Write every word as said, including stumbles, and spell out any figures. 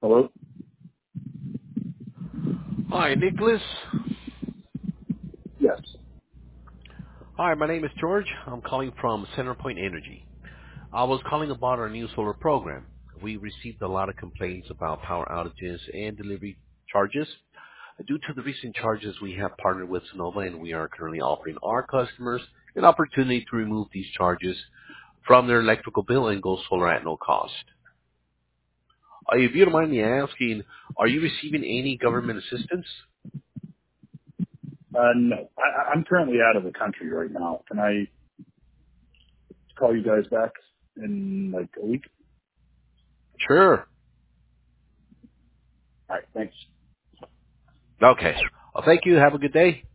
Hello? Hi, Nicholas. Yes. Hi, my name is George. I'm calling from Centerpoint Energy. I was calling about our new solar program. We received a lot of complaints about power outages and delivery charges. Due to the recent charges, we have partnered with Sonoma, and we are currently offering our customers an opportunity to remove these charges from their electrical bill and go solar at no cost. Uh, If you don't mind me asking, are you receiving any government assistance? Uh, no. I, I- I'm currently out of the country right now. Can I call you guys back in like a week? Sure. All right. Thanks. Okay. Well, thank you. Have a good day.